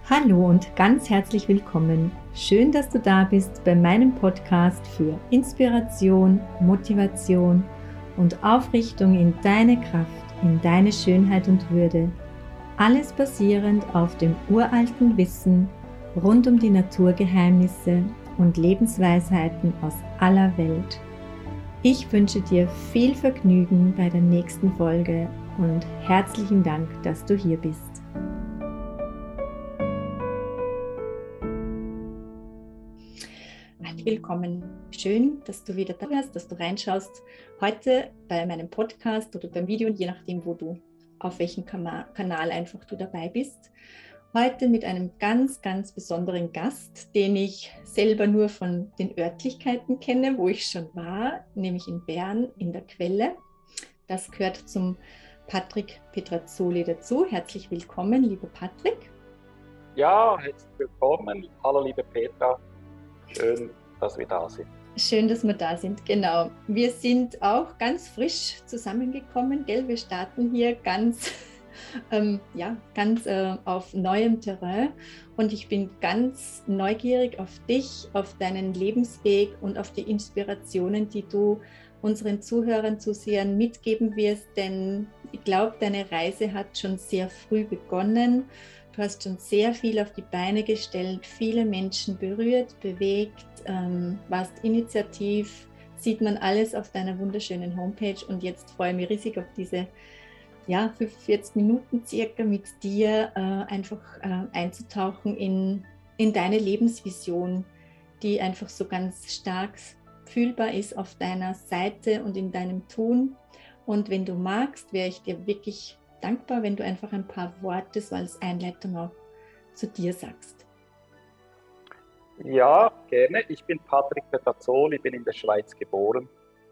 Hallo und ganz herzlich willkommen. Schön, dass du da bist bei meinem Podcast für Inspiration, Motivation und Aufrichtung in deine Kraft, in deine Schönheit und Würde. Alles basierend auf dem uralten Wissen rund um die Naturgeheimnisse und Lebensweisheiten aus aller Welt. Ich wünsche dir viel Vergnügen bei der nächsten Folge und herzlichen Dank, dass du hier bist. Willkommen. Schön, dass du wieder da bist, dass du reinschaust. Heute bei meinem Podcast oder beim Video, je nachdem, auf welchem Kanal einfach du dabei bist. Heute mit einem ganz, ganz besonderen Gast, den ich selber nur von den Örtlichkeiten kenne, wo ich schon war, nämlich in Bern in der Quelle. Das gehört zum Patrick Petrazzoli dazu. Herzlich willkommen, lieber Patrick. Ja, herzlich willkommen. Hallo, liebe Petra. Schön, dass wir da sind. Schön, dass wir da sind, genau. Wir sind auch ganz frisch zusammengekommen, gell? Wir starten hier ganz, ganz auf neuem Terrain und ich bin ganz neugierig auf dich, auf deinen Lebensweg und auf die Inspirationen, die du unseren Zuhörern, Zusehern mitgeben wirst, denn ich glaube, deine Reise hat schon sehr früh begonnen. Du hast schon sehr viel auf die Beine gestellt, viele Menschen berührt, bewegt, warst initiativ, sieht man alles auf deiner wunderschönen Homepage und jetzt freue ich mich riesig auf diese 45 Minuten circa mit dir einfach einzutauchen in deine Lebensvision, die einfach so ganz stark fühlbar ist auf deiner Seite und in deinem Tun. Und wenn du magst, wäre ich dir wirklich dankbar, wenn du einfach ein paar Worte so als Einleitung auch zu dir sagst. Ja, gerne. Ich bin Patrick Petrazzoli, bin in der Schweiz geboren,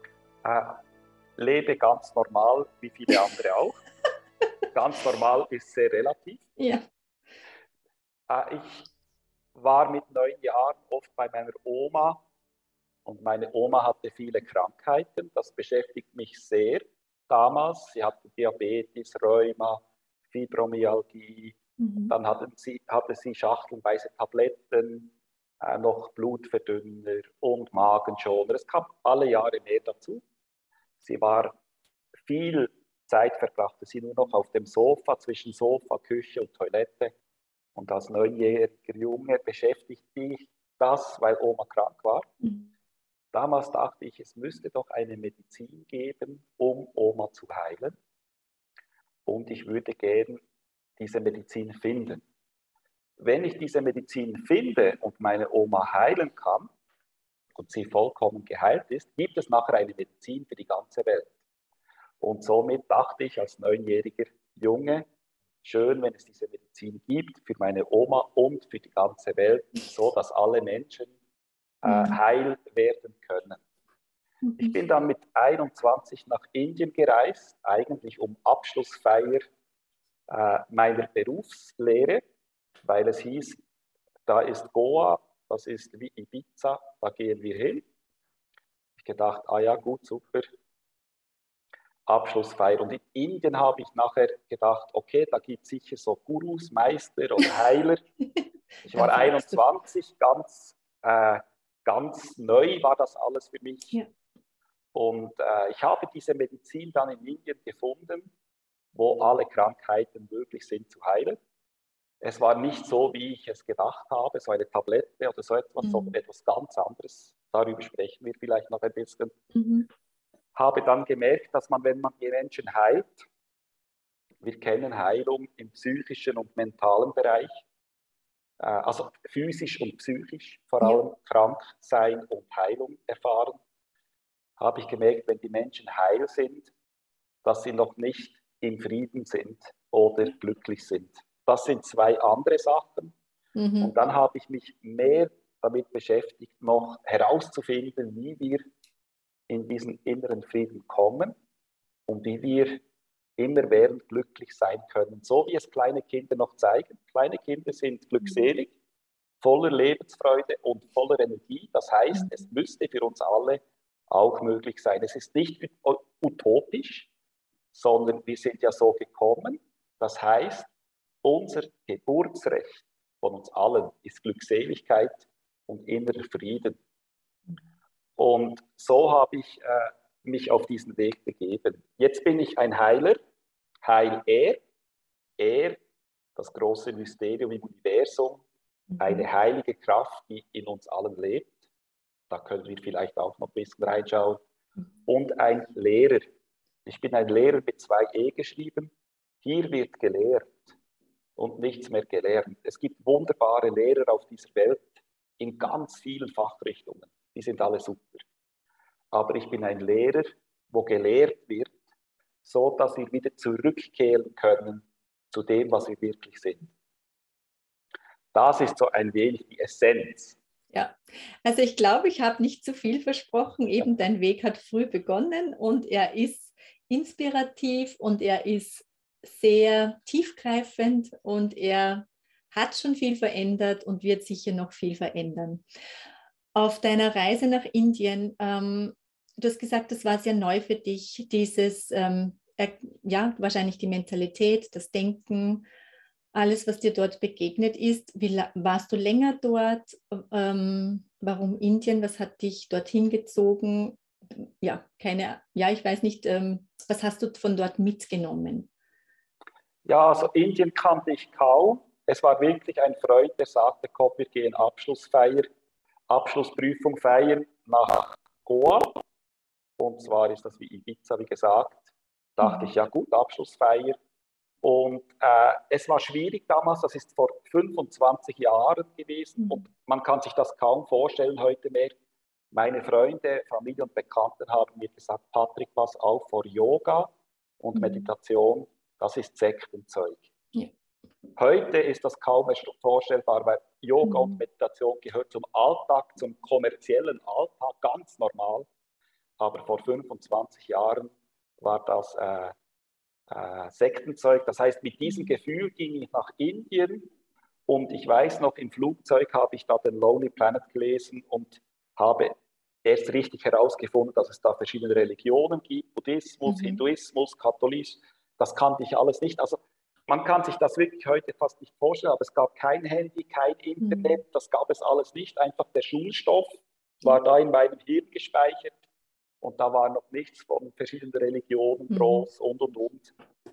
lebe ganz normal, wie viele andere auch. Ganz normal ist sehr relativ. Ja. Ich war mit 9 Jahren oft bei meiner Oma und meine Oma hatte viele Krankheiten. Das beschäftigt mich sehr damals. Sie hatte Diabetes, Rheuma, Fibromyalgie. Dann hatte sie schachtelweise Tabletten, noch Blutverdünner und Magenschoner. Es kam alle Jahre mehr dazu. Sie war viel Zeit verbrachte sie nur noch auf dem Sofa, zwischen Sofa, Küche und Toilette. Und als 9-jähriger Junge beschäftigte mich das, weil Oma krank war. Damals dachte ich, es müsste doch eine Medizin geben, um Oma zu heilen. Und ich würde gerne diese Medizin finden. Wenn ich diese Medizin finde und meine Oma heilen kann und sie vollkommen geheilt ist, gibt es nachher eine Medizin für die ganze Welt. Und somit dachte ich als 9-jähriger Junge, schön, wenn es diese Medizin gibt für meine Oma und für die ganze Welt, so dass alle Menschen heil werden können. Ich bin dann mit 21 nach Indien gereist, eigentlich um Abschlussfeier meiner Berufslehre, weil es hieß, da ist Goa, das ist wie Ibiza, da gehen wir hin. Ich gedacht, ja gut, super, Abschlussfeier. Und in Indien habe ich nachher gedacht, okay, da gibt es sicher so Gurus, Meister oder Heiler. Ich war 21, ganz neu war das alles für mich. Ja. Und ich habe diese Medizin dann in Indien gefunden, wo alle Krankheiten möglich sind zu heilen. Es war nicht so, wie ich es gedacht habe, so eine Tablette oder so etwas, sondern etwas ganz anderes. Darüber sprechen wir vielleicht noch ein bisschen. Habe dann gemerkt, dass man, wenn man die Menschen heilt, wir kennen Heilung im psychischen und mentalen Bereich, also physisch und psychisch, vor allem krank sein und Heilung erfahren, habe ich gemerkt, wenn die Menschen heil sind, dass sie noch nicht im Frieden sind oder glücklich sind. Das sind zwei andere Sachen. Und dann habe ich mich mehr damit beschäftigt, noch herauszufinden, wie wir in diesen inneren Frieden kommen und wie wir immerwährend glücklich sein können. So wie es kleine Kinder noch zeigen. Kleine Kinder sind glückselig, voller Lebensfreude und voller Energie. Das heißt, es müsste für uns alle auch möglich sein. Es ist nicht utopisch, sondern wir sind ja so gekommen. Das heißt, unser Geburtsrecht von uns allen ist Glückseligkeit und innerer Frieden. Und so habe ich mich auf diesen Weg begeben. Jetzt bin ich ein Heiler, heil er, das große Mysterium im Universum, eine heilige Kraft, die in uns allen lebt. Da können wir vielleicht auch noch ein bisschen reinschauen. Und ein Lehrer. Ich bin ein Lehrer mit 2 E geschrieben. Hier wird gelehrt und nichts mehr gelernt. Es gibt wunderbare Lehrer auf dieser Welt in ganz vielen Fachrichtungen. Die sind alle super. Aber ich bin ein Lehrer, wo gelehrt wird, so dass wir wieder zurückkehren können zu dem, was wir wirklich sind. Das ist so ein wenig die Essenz. Ja, also ich glaube, ich habe nicht zu viel versprochen. Eben dein Weg hat früh begonnen und er ist inspirativ und er ist sehr tiefgreifend und er hat schon viel verändert und wird sicher noch viel verändern. Auf deiner Reise nach Indien, du hast gesagt, das war sehr neu für dich, dieses, ja, wahrscheinlich die Mentalität, das Denken, alles, was dir dort begegnet ist. Warst du länger dort? Warum Indien? Was hat dich dorthin gezogen? Ja, ich weiß nicht, was hast du von dort mitgenommen? Ja, also Indien kannte ich kaum. Es war wirklich ein Freund, der sagte, komm, wir gehen Abschlussprüfung feiern nach Goa. Und zwar ist das wie Ibiza, wie gesagt. Dachte ich, ja gut, Abschlussfeier. Und es war schwierig damals, das ist vor 25 Jahren gewesen. Und man kann sich das kaum vorstellen heute mehr. Meine Freunde, Familie und Bekannte haben mir gesagt, Patrick, pass auf vor Yoga und Meditation, das ist Sektenzeug. Ja. Heute ist das kaum mehr vorstellbar, weil Yoga und Meditation gehört zum Alltag, zum kommerziellen Alltag, ganz normal. Aber vor 25 Jahren war das Sektenzeug. Das heißt, mit diesem Gefühl ging ich nach Indien und ich weiß noch, im Flugzeug habe ich da den Lonely Planet gelesen und habe erst richtig herausgefunden, dass es da verschiedene Religionen gibt, Buddhismus, Hinduismus, Katholismus. Das kannte ich alles nicht. Also man kann sich das wirklich heute fast nicht vorstellen, aber es gab kein Handy, kein Internet, das gab es alles nicht. Einfach der Schulstoff war da in meinem Hirn gespeichert. Und da war noch nichts von verschiedenen Religionen groß und.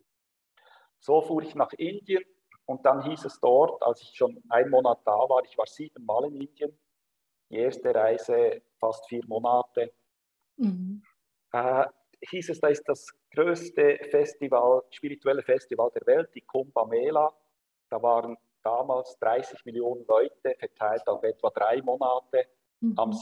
So fuhr ich nach Indien und dann hieß es dort, als ich schon 1 Monat da war, ich war 7 Mal in Indien, die erste Reise fast 4 Monate, hieß es, da ist das größte spirituelle Festival der Welt, die Kumbh Mela. Da waren damals 30 Millionen Leute verteilt auf etwa 3 Monate am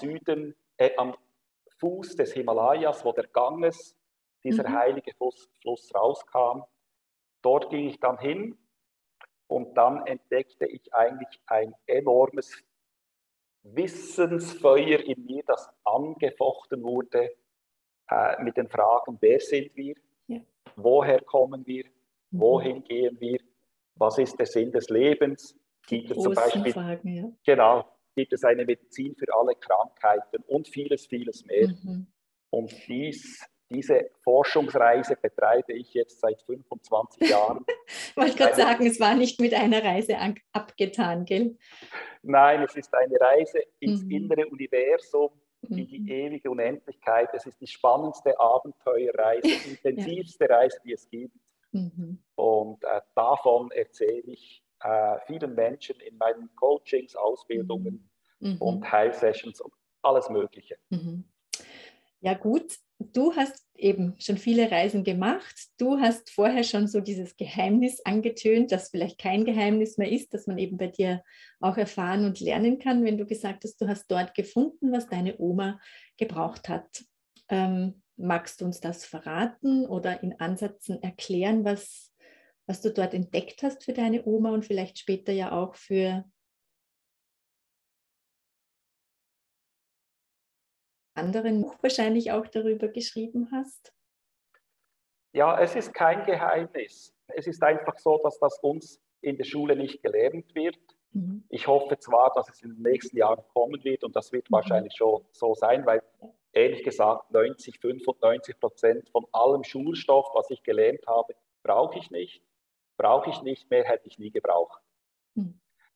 Fuß des Himalayas, wo der Ganges, dieser heilige Fluss rauskam. Dort ging ich dann hin und dann entdeckte ich eigentlich ein enormes Wissensfeuer in mir, das angefochten wurde mit den Fragen, wer sind wir, woher kommen wir, wohin gehen wir, was ist der Sinn des Lebens, gibt es zum Beispiel, Fragen, genau, gibt es eine Medizin für alle Krankheiten und vieles, vieles mehr. Und diese Forschungsreise betreibe ich jetzt seit 25 Jahren. Ich wollte gerade sagen, es war nicht mit einer Reise abgetan, gell? Nein, es ist eine Reise ins innere Universum, in die ewige Unendlichkeit. Es ist die spannendste Abenteuerreise, die intensivste Reise, die es gibt. Und davon erzähle ich vielen Menschen in meinen Coachings, Ausbildungen und Heilsessions und alles Mögliche. Ja gut, du hast eben schon viele Reisen gemacht. Du hast vorher schon so dieses Geheimnis angetönt, das vielleicht kein Geheimnis mehr ist, das man eben bei dir auch erfahren und lernen kann, wenn du gesagt hast, du hast dort gefunden, was deine Oma gebraucht hat. Magst du uns das verraten oder in Ansätzen erklären, was du dort entdeckt hast für deine Oma und vielleicht später ja auch für anderen Buch wahrscheinlich auch darüber geschrieben hast? Ja, es ist kein Geheimnis. Es ist einfach so, dass das uns in der Schule nicht gelernt wird. Ich hoffe zwar, dass es in den nächsten Jahren kommen wird und das wird wahrscheinlich schon so sein, weil ehrlich gesagt 95% von allem Schulstoff, was ich gelernt habe, brauche ich nicht. Brauche ich nicht mehr, hätte ich nie gebraucht.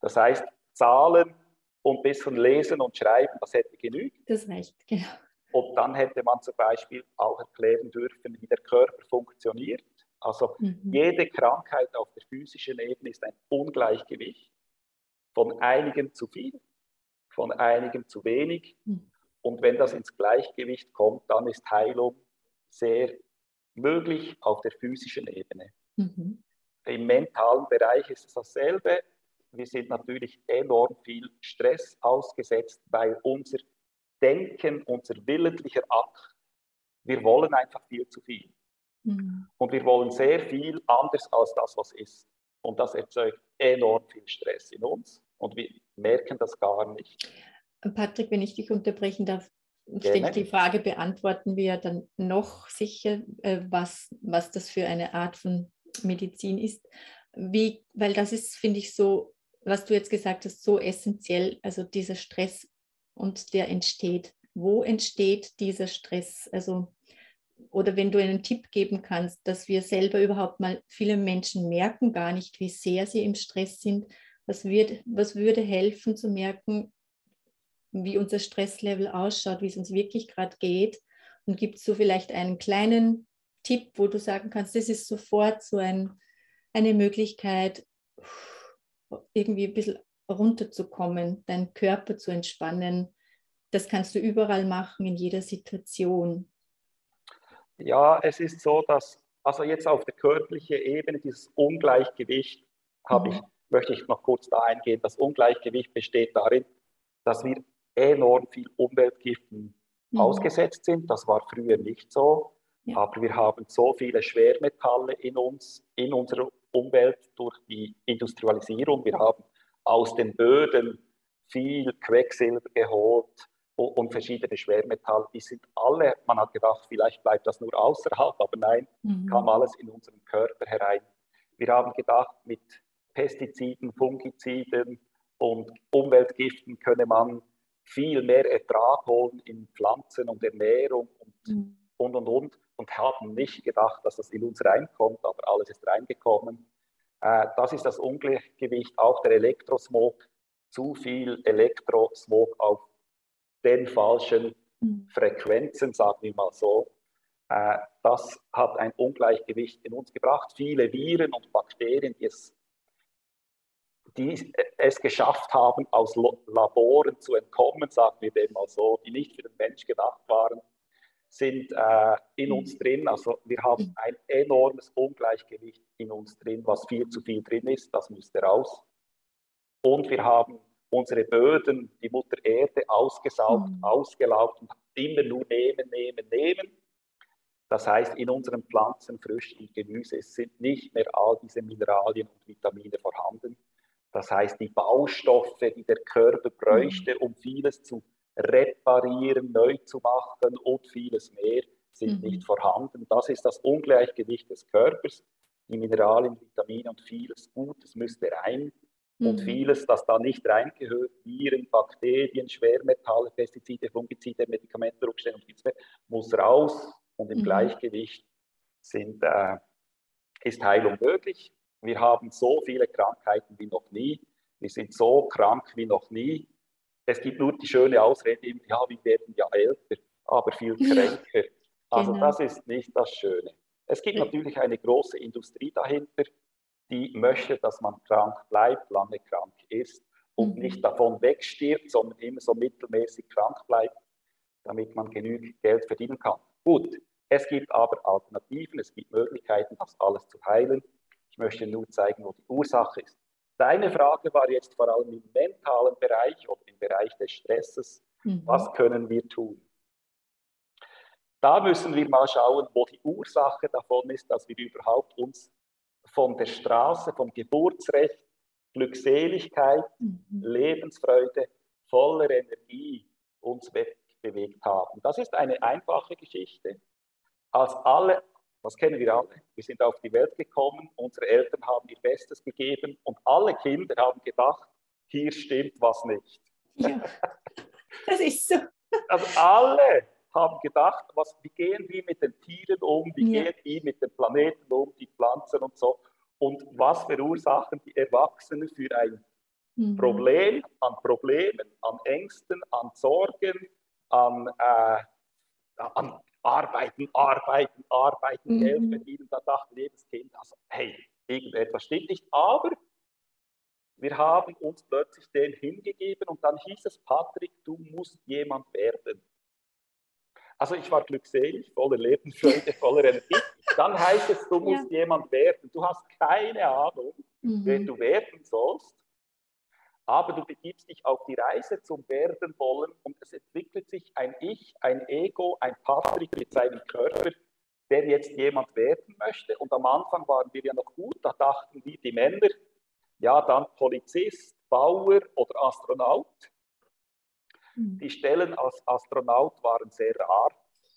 Das heißt, Zahlen und ein bisschen lesen und schreiben, das hätte genügt. Das reicht, genau. Und dann hätte man zum Beispiel auch erklären dürfen, wie der Körper funktioniert. Also jede Krankheit auf der physischen Ebene ist ein Ungleichgewicht. Von einigen zu viel, von einigen zu wenig. Und wenn das ins Gleichgewicht kommt, dann ist Heilung sehr möglich auf der physischen Ebene. Im mentalen Bereich ist es dasselbe. Wir sind natürlich enorm viel Stress ausgesetzt, weil unser Denken, unser willentlicher Akt, wir wollen einfach viel zu viel. Und wir wollen sehr viel anders als das, was ist. Und das erzeugt enorm viel Stress in uns und wir merken das gar nicht. Patrick, wenn ich dich unterbrechen darf, Gerne. die Frage beantworten wir dann noch sicher, was das für eine Art von Medizin ist. Weil das ist, finde ich, so, was du jetzt gesagt hast, so essentiell, also dieser Stress und der entsteht. Wo entsteht dieser Stress? Also, oder wenn du einen Tipp geben kannst, dass wir selber überhaupt mal, viele Menschen merken gar nicht, wie sehr sie im Stress sind. Was würde helfen zu merken, wie unser Stresslevel ausschaut, wie es uns wirklich gerade geht? Und gibt es so vielleicht einen kleinen Tipp, wo du sagen kannst, das ist sofort so eine Möglichkeit, irgendwie ein bisschen runterzukommen, deinen Körper zu entspannen. Das kannst du überall machen, in jeder Situation. Ja, es ist so, dass, also jetzt auf der körperlichen Ebene, dieses Ungleichgewicht möchte ich noch kurz da eingehen. Das Ungleichgewicht besteht darin, dass wir enorm viel Umweltgiften ausgesetzt sind. Das war früher nicht so. Ja. Aber wir haben so viele Schwermetalle in uns, in unserer Umwelt durch die Industrialisierung. Wir haben aus den Böden viel Quecksilber geholt und verschiedene Schwermetalle. Die sind alle, man hat gedacht, vielleicht bleibt das nur außerhalb, aber nein, kam alles in unseren Körper herein. Wir haben gedacht, mit Pestiziden, Fungiziden und Umweltgiften könne man viel mehr Ertrag holen in Pflanzen und Ernährung und haben nicht gedacht, dass das in uns reinkommt, aber alles ist reingekommen. Das ist das Ungleichgewicht, auch der Elektrosmog, zu viel Elektrosmog auf den falschen Frequenzen, sagen wir mal so. Das hat ein Ungleichgewicht in uns gebracht. Viele Viren und Bakterien, die es geschafft haben, aus Laboren zu entkommen, sagen wir dem mal so, die nicht für den Mensch gedacht waren, sind in uns drin. Also wir haben ein enormes Ungleichgewicht in uns drin, was viel zu viel drin ist, das müsste raus. Und wir haben unsere Böden, die Mutter Erde, ausgesaugt, ausgelaugt und immer nur nehmen. Das heißt, in unseren Pflanzen, Früchten und Gemüse sind nicht mehr all diese Mineralien und Vitamine vorhanden. Das heißt, die Baustoffe, die der Körper bräuchte, um vieles zu reparieren, neu zu machen und vieles mehr, sind nicht vorhanden. Das ist das Ungleichgewicht des Körpers. Die Mineralien, Vitamine und vieles Gutes müsste rein. Und vieles, das da nicht reingehört, Viren, Bakterien, Schwermetalle, Pestizide, Fungizide, Medikamente, Rückstände und nichts mehr, muss raus. Und im Gleichgewicht ist Heilung möglich. Wir haben so viele Krankheiten wie noch nie. Wir sind so krank wie noch nie. Es gibt nur die schöne Ausrede, ja, wir werden ja älter, aber viel kränker. Also das ist nicht das Schöne. Es gibt natürlich eine große Industrie dahinter, die möchte, dass man krank bleibt, lange krank ist und nicht davon wegstirbt, sondern immer so mittelmäßig krank bleibt, damit man genügend Geld verdienen kann. Gut, es gibt aber Alternativen, es gibt Möglichkeiten, das alles zu heilen. Ich möchte nur zeigen, wo die Ursache ist. Deine Frage war jetzt vor allem im mentalen Bereich oder im Bereich des Stresses. Was können wir tun? Da müssen wir mal schauen, wo die Ursache davon ist, dass wir überhaupt uns von der Straße, vom Geburtsrecht, Glückseligkeit, Lebensfreude, voller Energie uns wegbewegt haben. Das ist eine einfache Geschichte. Das kennen wir alle, wir sind auf die Welt gekommen, unsere Eltern haben ihr Bestes gegeben und alle Kinder haben gedacht, hier stimmt was nicht. Ja, das ist so. Also alle haben gedacht, wie gehen wir mit den Tieren um, wie gehen wir mit den Planeten um, die Pflanzen und so. Und was verursachen die Erwachsenen für ein Problem an Problemen, an Ängsten, an Sorgen, an Arbeiten, Geld verdienen. Da dachte jedes Kind, also, hey, irgendetwas stimmt nicht. Aber wir haben uns plötzlich den hingegeben und dann hieß es, Patrick, du musst jemand werden. Also ich war glückselig, voller Lebensfreude, voller Energie. Dann heißt es, du musst jemand werden. Du hast keine Ahnung, wer du werden sollst, aber du begibst dich auf die Reise zum Werden wollen und es entwickelt sich ein Ich, ein Ego, ein Patrick mit seinem Körper, der jetzt jemand werden möchte. Und am Anfang waren wir ja noch gut, da dachten wir, die Männer, ja dann Polizist, Bauer oder Astronaut. Die Stellen als Astronaut waren sehr rar.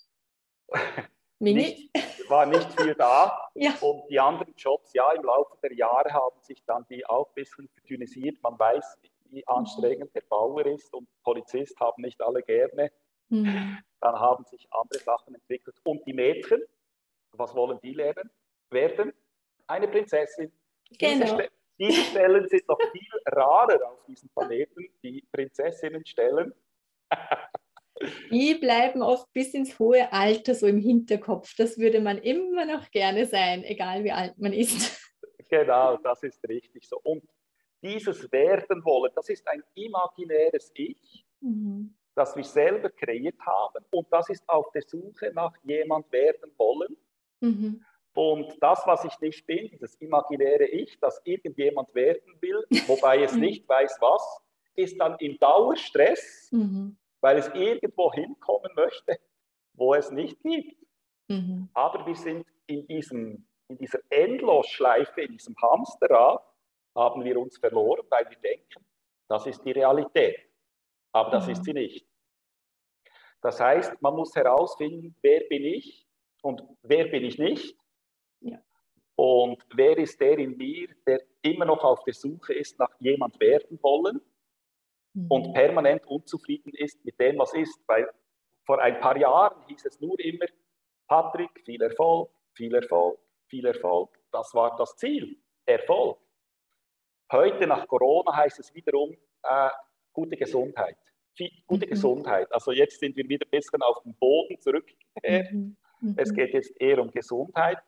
War nicht viel da. Ja. Und die anderen Jobs, ja, im Laufe der Jahre haben sich dann die auch ein bisschen verdünnisiert. Man weiß, wie anstrengend der Bauer ist und Polizist haben nicht alle gerne. Dann haben sich andere Sachen entwickelt. Und die Mädchen, was wollen die werden? Eine Prinzessin. Genau. Diese Stellen sind noch viel rarer auf diesem Planeten, die Prinzessinnenstellen. Die bleiben oft bis ins hohe Alter so im Hinterkopf. Das würde man immer noch gerne sein, egal wie alt man ist. Genau, das ist richtig so. Und dieses Werden wollen, das ist ein imaginäres Ich, das wir selber kreiert haben. Und das ist auf der Suche nach jemand werden wollen. Und das, was ich nicht bin, dieses imaginäre Ich, das irgendjemand werden will, wobei es nicht weiß was, ist dann im Dauerstress, weil es irgendwo hinkommen möchte, wo es nicht gibt. Aber wir sind in dieser Endlosschleife, in diesem Hamsterrad, haben wir uns verloren, weil wir denken, das ist die Realität. Aber das ist sie nicht. Das heißt, man muss herausfinden, wer bin ich und wer bin ich nicht. Ja. Und wer ist der in mir, der immer noch auf der Suche ist nach jemand werden wollen und permanent unzufrieden ist mit dem, was ist. Weil vor ein paar Jahren hieß es nur immer, Patrick, viel Erfolg, viel Erfolg, viel Erfolg. Das war das Ziel, Erfolg. Heute nach Corona heißt es wiederum gute Gesundheit. Gute Gesundheit. Also jetzt sind wir wieder ein bisschen auf den Boden zurückgekehrt. Es geht jetzt eher um Gesundheit.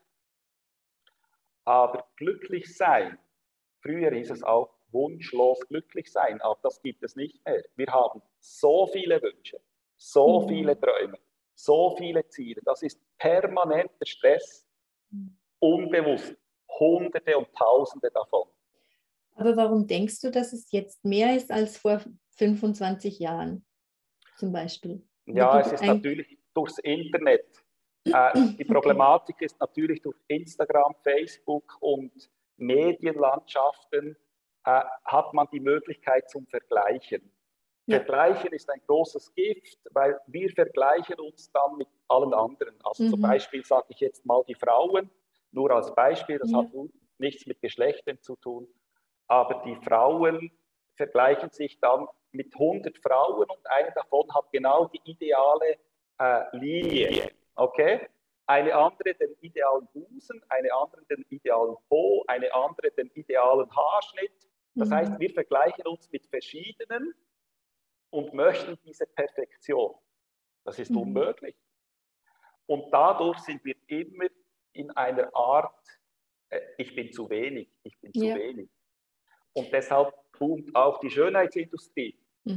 Aber glücklich sein, früher hieß es auch wunschlos glücklich sein, aber das gibt es nicht mehr. Wir haben so viele Wünsche, so viele Träume, so viele Ziele. Das ist permanenter Stress, unbewusst, Hunderte und Tausende davon. Aber warum denkst du, dass es jetzt mehr ist als vor 25 Jahren zum Beispiel? Ja, es ist natürlich durchs Internet. Die Problematik ist natürlich durch Instagram, Facebook und Medienlandschaften hat man die Möglichkeit zum Vergleichen. Ja. Vergleichen ist ein großes Gift, weil wir vergleichen uns dann mit allen anderen. Also zum Beispiel sage ich jetzt mal die Frauen, nur als Beispiel, das hat nichts mit Geschlechtern zu tun, aber die Frauen vergleichen sich dann mit 100 Frauen und eine davon hat genau die ideale Linie. Okay? Eine andere den idealen Busen, eine andere den idealen Po, eine andere den idealen Haarschnitt. Das heißt, wir vergleichen uns mit verschiedenen und möchten diese Perfektion. Das ist unmöglich. Und dadurch sind wir immer in einer Art, ich bin zu wenig, ich bin zu wenig. Und deshalb boomt auch die Schönheitsindustrie.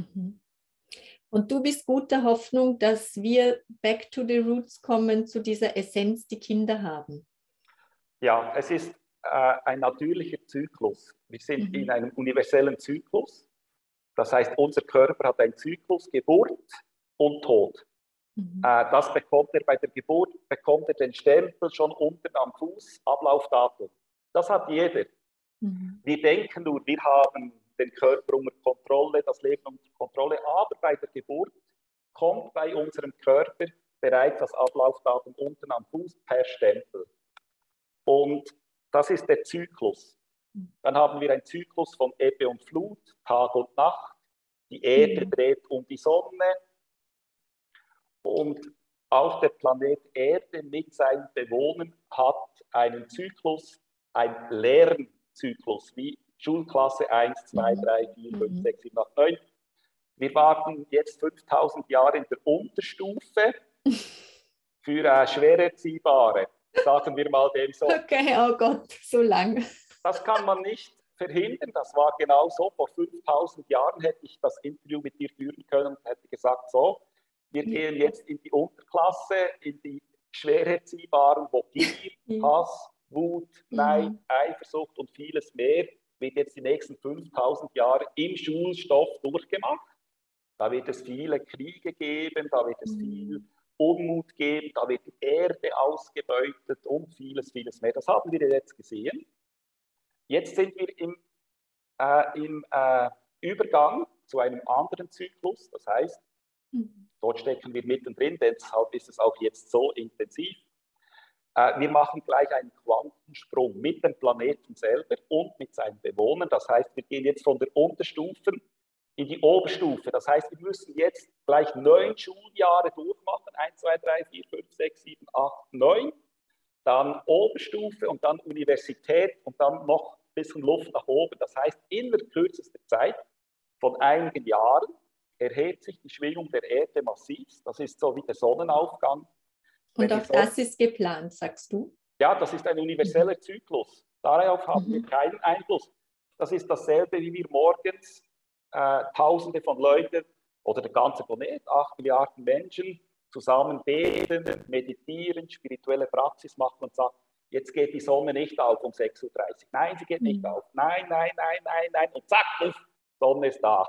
Und du bist guter Hoffnung, dass wir back to the roots kommen, zu dieser Essenz, die Kinder haben. Ja, es ist ein natürlicher Zyklus. Wir sind in einem universellen Zyklus. Das heißt, unser Körper hat einen Zyklus, Geburt und Tod. Das bekommt er bei der Geburt, bekommt er den Stempel schon unten am Fuß, Ablaufdatum. Das hat jeder. Wir denken nur, wir haben den Körper unter Kontrolle, das Leben unter Kontrolle, aber bei der Geburt kommt bei unserem Körper bereits das Ablaufdatum unten am Fuß per Stempel. Und das ist der Zyklus. Dann haben wir einen Zyklus von Ebbe und Flut, Tag und Nacht. Die Erde dreht um die Sonne. Und auch der Planet Erde mit seinen Bewohnern hat einen Zyklus, einen Lernzyklus, wie Schulklasse 1, 2, 3, 4, 5, 6, 7, 8, 9. Wir warten jetzt 5000 Jahre in der Unterstufe für schwer Erziehbare. Sagen wir mal dem so. Okay, oh Gott, so lang. Das kann man nicht verhindern. Das war genau so. Vor 5000 Jahren hätte ich das Interview mit dir führen können und hätte gesagt, so, wir gehen jetzt in die Unterklasse, in die schwer Erziehbaren, wo Gier, Hass, Wut, Neid, Eifersucht und vieles mehr wird jetzt die nächsten 5000 Jahre im Schulstoff durchgemacht. Da wird es viele Kriege geben, da wird es viel Unmut geben, da wird die Erde ausgebeutet und vieles, vieles mehr. Das haben wir jetzt gesehen. Jetzt sind wir im Übergang zu einem anderen Zyklus. Das heißt, dort stecken wir mittendrin, deshalb ist es auch jetzt so intensiv. Wir machen gleich einen Quantensprung mit dem Planeten selber und mit seinen Bewohnern. Das heißt, wir gehen jetzt von der Unterstufe in die Oberstufe. Das heißt, wir müssen jetzt gleich 9 Schuljahre durchmachen. 1, 2, 3, 4, 5, 6, 7, 8, 9. Dann Oberstufe und dann Universität und dann noch ein bisschen Luft nach oben. Das heißt, in der kürzesten Zeit von einigen Jahren erhebt sich die Schwingung der Erde massiv. Das ist so wie der Sonnenaufgang. Und auch das ist geplant, sagst du? Ja, das ist ein universeller Zyklus. Darauf haben wir keinen Einfluss. Das ist dasselbe, wie wir morgens Tausende von Leuten oder der ganze Planet, 8 Milliarden Menschen, zusammen beten, meditieren, spirituelle Praxis machen und sagen, jetzt geht die Sonne nicht auf um 6:30 Uhr. Nein, sie geht nicht auf. Nein, nein, nein, nein, nein. Und zack, die Sonne ist da.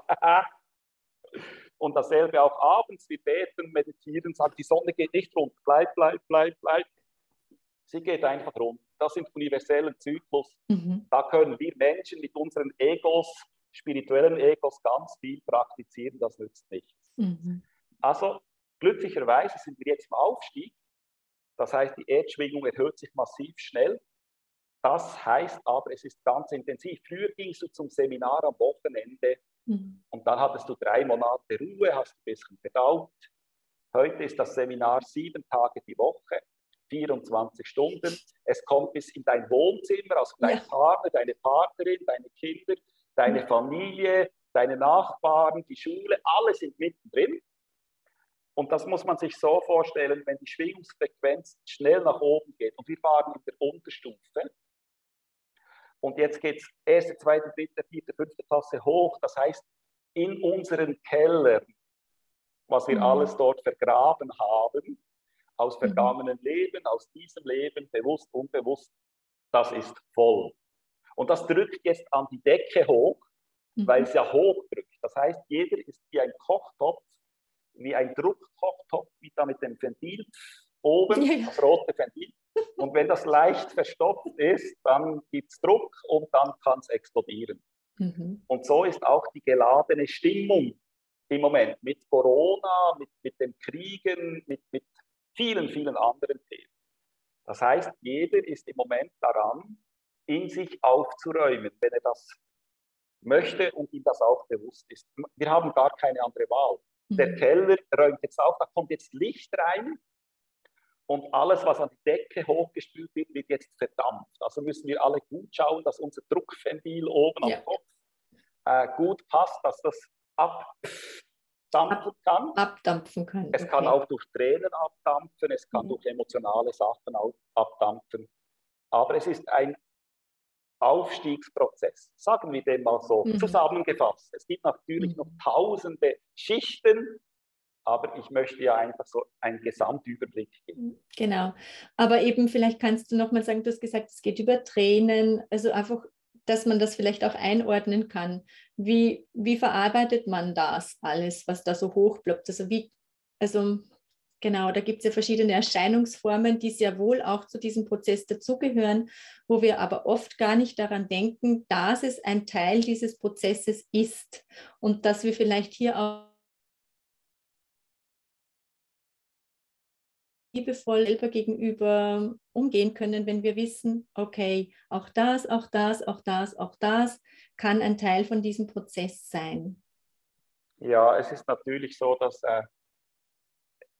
Und dasselbe auch abends, wir beten, meditieren, sagen, die Sonne geht nicht runter. Bleib, bleib, bleib, bleib. Sie geht einfach runter. Das sind universellen Zyklus. Da können wir Menschen mit unseren Egos, spirituellen Egos, ganz viel praktizieren. Das nützt nichts. Also, glücklicherweise sind wir jetzt im Aufstieg. Das heißt, die Erdschwingung erhöht sich massiv schnell. Das heißt aber, es ist ganz intensiv. Früher gingst du zum Seminar am Wochenende und dann hattest du 3 Monate Ruhe, hast ein bisschen verdaut. Heute ist das Seminar 7 Tage die Woche, 24 Stunden. Es kommt bis in dein Wohnzimmer, also dein Partner, deine Partnerin, deine Kinder, deine Familie, deine Nachbarn, die Schule, alle sind mittendrin. Und das muss man sich so vorstellen, wenn die Schwingungsfrequenz schnell nach oben geht und wir waren in der Unterstufe und jetzt geht es 1., 2., 3., 4., 5. Klasse hoch, das heißt in unseren Kellern, was wir alles dort vergraben haben, aus vergangenen Leben, aus diesem Leben, bewusst, unbewusst, das ist voll. Und das drückt jetzt an die Decke hoch, weil es ja hochdrückt. Das heißt, jeder ist wie ein Kochtopf, wie ein Druckkochtopf, wie da mit dem Ventil oben, das rote Ventil. Und wenn das leicht verstopft ist, dann gibt es Druck und dann kann es explodieren. Und so ist auch die geladene Stimmung im Moment mit Corona, mit den Kriegen, mit vielen, vielen anderen Themen. Das heißt, jeder ist im Moment daran, in sich aufzuräumen, wenn er das möchte und ihm das auch bewusst ist. Wir haben gar keine andere Wahl. Der Keller räumt jetzt auf, da kommt jetzt Licht rein und alles, was an die Decke hochgespült wird, wird jetzt verdampft. Also müssen wir alle gut schauen, dass unser Druckventil oben am Kopf gut passt, dass das abdampfen kann. Es kann auch durch Tränen abdampfen, es kann durch emotionale Sachen auch abdampfen. Aber es ist ein Aufstiegsprozess, sagen wir den mal so, zusammengefasst. Es gibt natürlich noch tausende Schichten, aber ich möchte ja einfach so einen Gesamtüberblick geben. Genau, aber eben vielleicht kannst du nochmal sagen, du hast gesagt, es geht über Tränen, also einfach, dass man das vielleicht auch einordnen kann. Wie verarbeitet man das alles, was da so hochploppt? Also genau, da gibt es ja verschiedene Erscheinungsformen, die sehr wohl auch zu diesem Prozess dazugehören, wo wir aber oft gar nicht daran denken, dass es ein Teil dieses Prozesses ist und dass wir vielleicht hier auch liebevoll selber gegenüber umgehen können, wenn wir wissen, okay, auch das, auch das, auch das, auch das kann ein Teil von diesem Prozess sein. Ja, es ist natürlich so, dass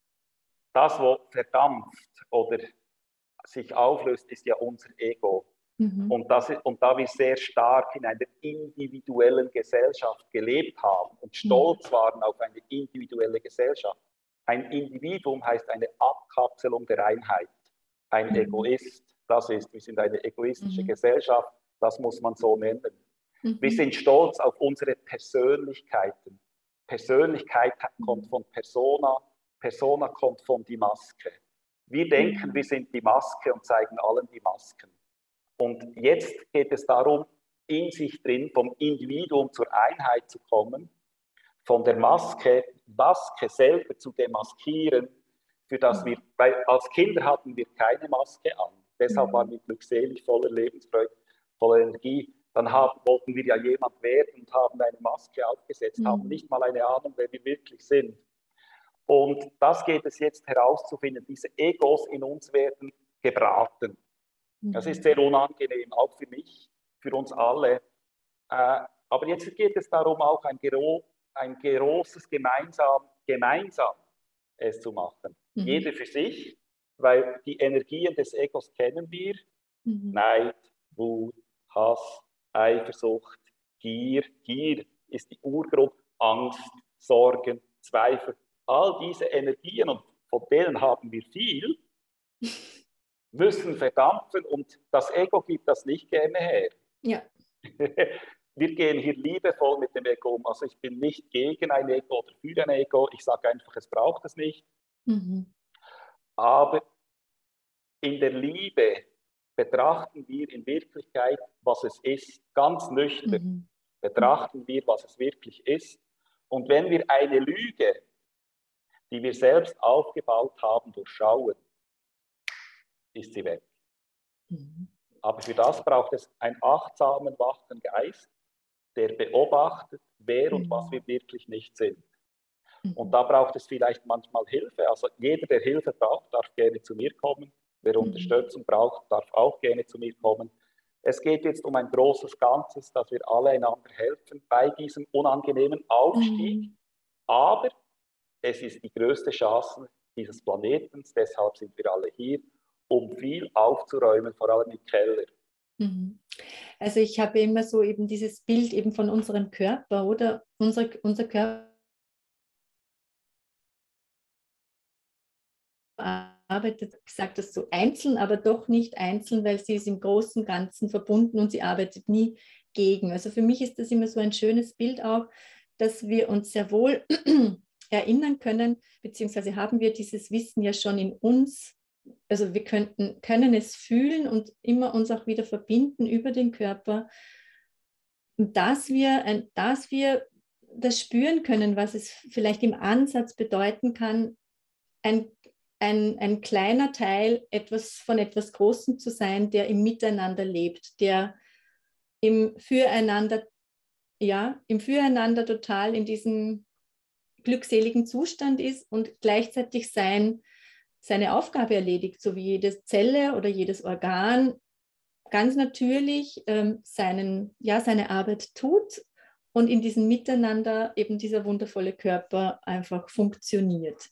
das, was verdampft oder sich auflöst, ist ja unser Ego. Mhm. Und da wir sehr stark in einer individuellen Gesellschaft gelebt haben und Mhm. stolz waren auf eine individuelle Gesellschaft. Ein Individuum heißt eine Abkapselung der Einheit. Ein Mhm. Egoist, wir sind eine egoistische Mhm. Gesellschaft, das muss man so nennen. Wir Mhm. sind stolz auf unsere Persönlichkeiten. Persönlichkeit kommt von Persona, Persona kommt von die Maske. Wir denken, wir Mhm. sind die Maske und zeigen allen die Masken. Und jetzt geht es darum, in sich drin vom Individuum zur Einheit zu kommen, von der Maske selber zu demaskieren, für das wir, weil als Kinder hatten wir keine Maske an, deshalb waren Mhm. wir glückselig, voller Lebensfreude, voller Energie. Dann wollten wir ja jemand werden und haben eine Maske aufgesetzt, haben Mhm. nicht mal eine Ahnung, wer wir wirklich sind. Und das geht es jetzt herauszufinden. Diese Egos in uns werden gebraten. Das ist sehr Mhm. unangenehm, auch für mich, für uns alle. Aber jetzt geht es darum, auch ein großes gemeinsam es zu machen. Mhm. Jeder für sich, weil die Energien des Egos kennen wir. Mhm. Neid, Wut, Hass, Eifersucht, Gier. Gier ist die Urgrund, Angst, Sorgen, Zweifel. All diese Energien, und von denen haben wir viel, müssen verdampfen und das Ego gibt das nicht gerne her. Ja. Wir gehen hier liebevoll mit dem Ego um. Also ich bin nicht gegen ein Ego oder für ein Ego. Ich sage einfach, es braucht es nicht. Mhm. Aber in der Liebe betrachten wir in Wirklichkeit, was es ist, ganz nüchtern. Mhm. Betrachten wir, was es wirklich ist. Und wenn wir eine Lüge, die wir selbst aufgebaut haben, durchschauen, ist sie weg. Mhm. Aber für das braucht es einen achtsamen, wachen Geist, der beobachtet, wer und was wir Mhm. wirklich nicht sind. Und Mhm. da braucht es vielleicht manchmal Hilfe. Also jeder, der Hilfe braucht, darf gerne zu mir kommen. Wer Mhm. Unterstützung braucht, darf auch gerne zu mir kommen. Es geht jetzt um ein großes Ganzes, dass wir alle einander helfen bei diesem unangenehmen Aufstieg. Mhm. Aber es ist die größte Chance dieses Planeten. Deshalb sind wir alle hier, um viel aufzuräumen, vor allem im Keller. Mhm. Also ich habe immer so eben dieses Bild eben von unserem Körper, oder? Unser Körper arbeitet, ich sage das so einzeln, aber doch nicht einzeln, weil sie ist im großen und Ganzen verbunden und sie arbeitet nie gegen. Also für mich ist das immer so ein schönes Bild auch, dass wir uns sehr wohl erinnern können, beziehungsweise haben wir dieses Wissen ja schon in uns. Also wir können es fühlen und immer uns auch wieder verbinden über den Körper, dass wir das spüren können, was es vielleicht im Ansatz bedeuten kann, ein, ein kleiner Teil von etwas Großem zu sein, der im Miteinander lebt, der im Füreinander, ja, im Füreinander total in diesem glückseligen Zustand ist und gleichzeitig seine Aufgabe erledigt, so wie jede Zelle oder jedes Organ ganz natürlich seine Arbeit tut und in diesem Miteinander eben dieser wundervolle Körper einfach funktioniert.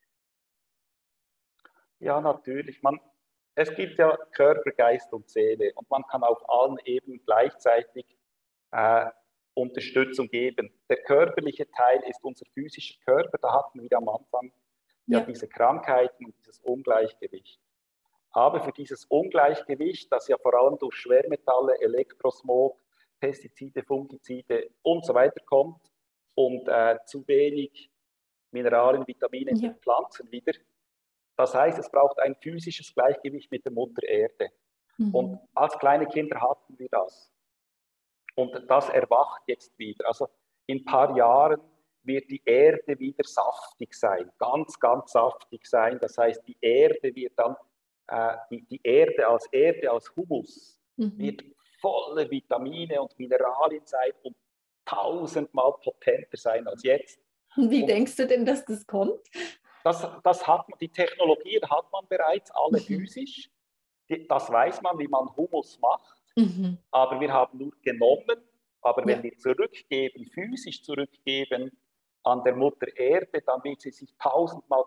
Ja, natürlich. Es gibt ja Körper, Geist und Seele und man kann auf allen Ebenen gleichzeitig äh, Unterstützung geben. Der körperliche Teil ist unser physischer Körper, da hatten wir am Anfang ja Ja, diese Krankheiten und dieses Ungleichgewicht. Aber für dieses Ungleichgewicht, das ja vor allem durch Schwermetalle, Elektrosmog, Pestizide, Fungizide und so weiter kommt und zu wenig Mineralien, Vitamine in den ja. Pflanzen wieder, das heißt, es braucht ein physisches Gleichgewicht mit der Mutter Erde. Und Mhm. als kleine Kinder hatten wir das. Und das erwacht jetzt wieder. Also in ein paar Jahren wird die Erde wieder saftig sein, ganz, ganz saftig sein. Das heißt, die Erde wird dann, die Erde als Humus, Mhm. wird voller Vitamine und Mineralien sein und tausendmal potenter sein als jetzt. Und wie Und denkst du denn, dass das kommt? das hat man, die Technologien hat man bereits alle Mhm. physisch. Das weiß man, wie man Humus macht. Mhm. Aber wir haben nur genommen. Aber wenn Ja, wir zurückgeben, physisch zurückgeben an der Mutter Erde, dann wird sie sich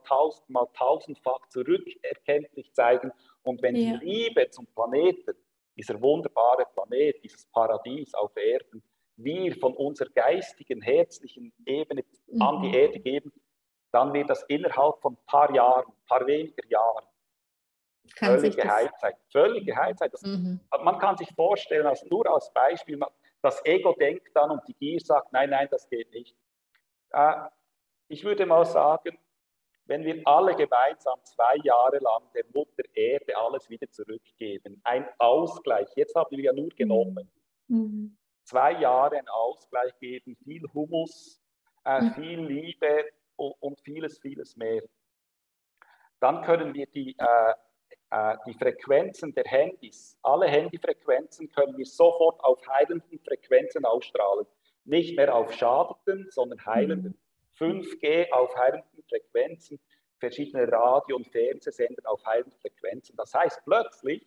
tausendfach zurückerkenntlich zeigen. Und wenn die ja. Liebe zum Planeten dieser wunderbare Planet, dieses Paradies auf Erden, wir von unserer geistigen, herzlichen Ebene an die Erde geben, dann wird das innerhalb von ein paar Jahren, ein paar weniger Jahren, völlige Heilzeit. Völlige Heilzeit. Man kann sich vorstellen, nur als Beispiel, das Ego denkt dann und die Gier sagt, nein, nein, das geht nicht. Ich würde mal sagen, wenn wir alle gemeinsam 2 Jahre lang der Mutter Erde alles wieder zurückgeben, ein Ausgleich, jetzt haben wir ja nur genommen, 2 Jahre einen Ausgleich geben, viel Humus, viel Liebe und vieles, vieles mehr, dann können wir die Frequenzen der Handys, alle Handyfrequenzen können wir sofort auf heilenden Frequenzen ausstrahlen. Nicht mehr auf schadenden, sondern heilenden. 5G auf heilenden Frequenzen, verschiedene Radio- und Fernsehsender auf heilenden Frequenzen. Das heißt, plötzlich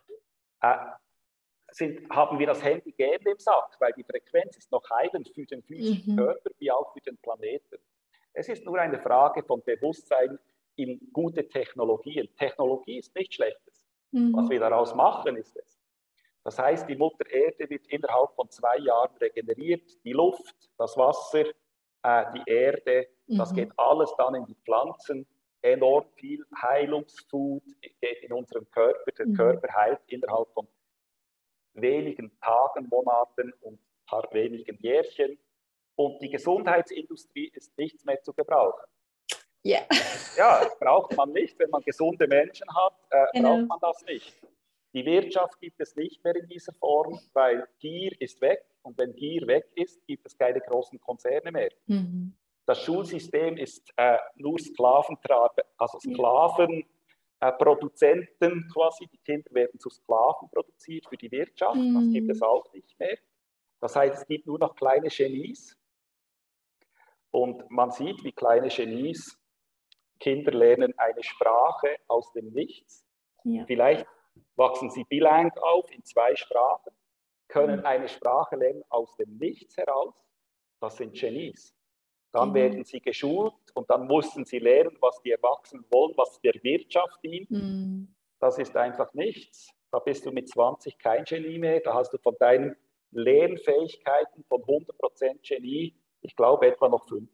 haben wir das Handy gerne im Sack, weil die Frequenz ist noch heilend für den physischen Körper wie auch für den Planeten. Es ist nur eine Frage von Bewusstsein in gute Technologien. Technologie ist nichts Schlechtes. Was wir daraus machen, ist es. Das heißt, die Mutter Erde wird innerhalb von 2 Jahren regeneriert. Die Luft, das Wasser, die Erde, das geht alles dann in die Pflanzen. Enorm viel Heilungsfood geht in unseren Körper. Der Körper heilt innerhalb von wenigen Tagen, Monaten und ein paar wenigen Jährchen. Und die Gesundheitsindustrie ist nichts mehr zu gebrauchen. Yeah. Ja, braucht man nicht, wenn man gesunde Menschen hat, braucht man das nicht. Die Wirtschaft gibt es nicht mehr in dieser Form, weil Gier ist weg. Und wenn Gier weg ist, gibt es keine großen Konzerne mehr. Das Schulsystem ist nur Sklaventreiber, also Sklavenproduzenten quasi. Die Kinder werden zu Sklaven produziert für die Wirtschaft. Das gibt es auch nicht mehr. Das heißt, es gibt nur noch kleine Genies. Und man sieht, wie kleine Genies, Kinder lernen eine Sprache aus dem Nichts. Ja. Vielleicht wachsen sie bilang auf in 2 Sprachen, können eine Sprache lernen aus dem Nichts heraus. Das sind Genies. Dann werden sie geschult und dann mussten sie lernen, was die Erwachsenen wollen, was der Wirtschaft dient. Das ist einfach nichts. Da bist du mit 20 kein Genie mehr. Da hast du von deinen Lernfähigkeiten von 100% Genie, ich glaube etwa noch 5%.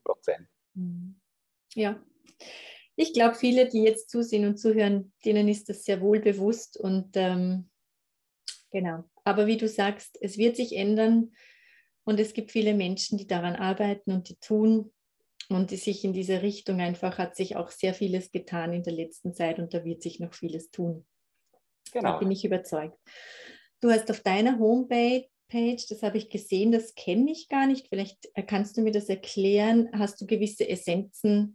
Ja, ich glaube, viele, die jetzt zusehen und zuhören, denen ist das sehr wohl bewusst. Und genau, aber wie du sagst, es wird sich ändern. Und es gibt viele Menschen, die daran arbeiten und die tun und die sich in diese Richtung einfach, hat sich auch sehr vieles getan in der letzten Zeit und da wird sich noch vieles tun. Genau. Da bin ich überzeugt. Du hast auf deiner Homepage, das habe ich gesehen, das kenne ich gar nicht, vielleicht kannst du mir das erklären, hast du gewisse Essenzen,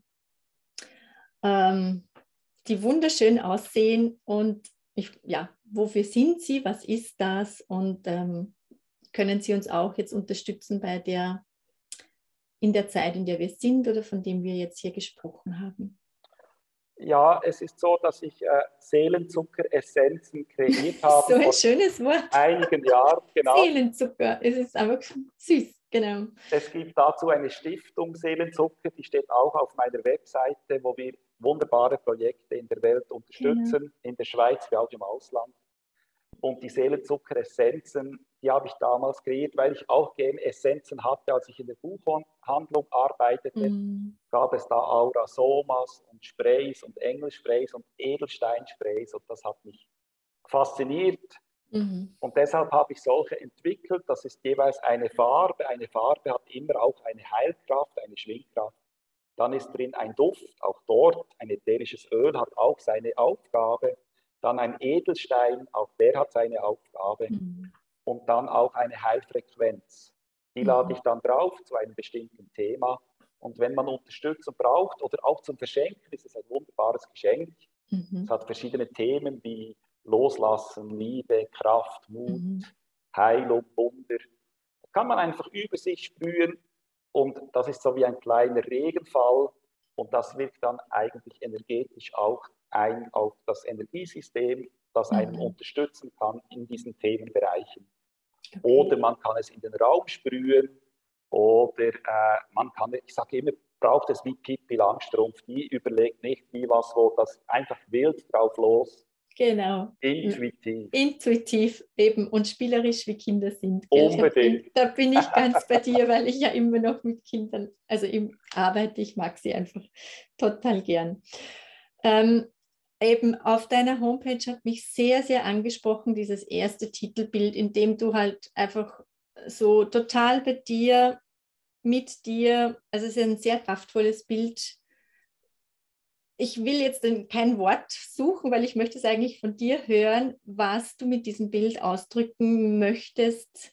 die wunderschön aussehen und wofür sind sie, was ist das und können Sie uns auch jetzt unterstützen in der Zeit, in der wir sind oder von dem wir jetzt hier gesprochen haben? Ja, es ist so, dass ich Seelenzuckeressenzen kreiert habe. So ein schönes Wort. Einigen Jahren, genau. Seelenzucker, es ist einfach süß, genau. Es gibt dazu eine Stiftung Seelenzucker, die steht auch auf meiner Webseite, wo wir wunderbare Projekte in der Welt unterstützen, in der Schweiz wie auch im Ausland. Und die Seelenzuckeressenzen, die habe ich damals kreiert, weil ich auch gerne Essenzen hatte, als ich in der Buchhandlung arbeitete. Gab es da Aurasomas und Sprays und Engelsprays und Edelsteinsprays und das hat mich fasziniert. Und deshalb habe ich solche entwickelt. Das ist jeweils eine Farbe. Eine Farbe hat immer auch eine Heilkraft, eine Schwingkraft. Dann ist drin ein Duft, auch dort. Ein ätherisches Öl hat auch seine Aufgabe. Dann ein Edelstein, auch der hat seine Aufgabe. Und dann auch eine Heilfrequenz. Die lade ich dann drauf zu einem bestimmten Thema. Und wenn man Unterstützung braucht oder auch zum Verschenken, ist es ein wunderbares Geschenk. Es hat verschiedene Themen wie Loslassen, Liebe, Kraft, Mut, Heilung, Wunder. Das kann man einfach über sich sprühen und das ist so wie ein kleiner Regenfall und das wirkt dann eigentlich energetisch auch ein auf das Energiesystem, das einen unterstützen kann in diesen Themenbereichen. Okay. Oder man kann es in den Raum sprühen oder man kann, ich sage immer, braucht es wie Pippi Langstrumpf, die überlegt nicht wie, was, wo, das einfach wild drauf los. Genau. Intuitiv. Intuitiv eben und spielerisch wie Kinder sind. Gell? Unbedingt. Da bin ich ganz bei dir, weil ich ja immer noch mit Kindern, also arbeite, ich mag sie einfach total gern. Eben auf deiner Homepage hat mich sehr, sehr angesprochen, dieses erste Titelbild, in dem du halt einfach so total bei dir, mit dir, also es ist ein sehr kraftvolles Bild. Ich will jetzt kein Wort suchen, weil ich möchte es eigentlich von dir hören, was du mit diesem Bild ausdrücken möchtest.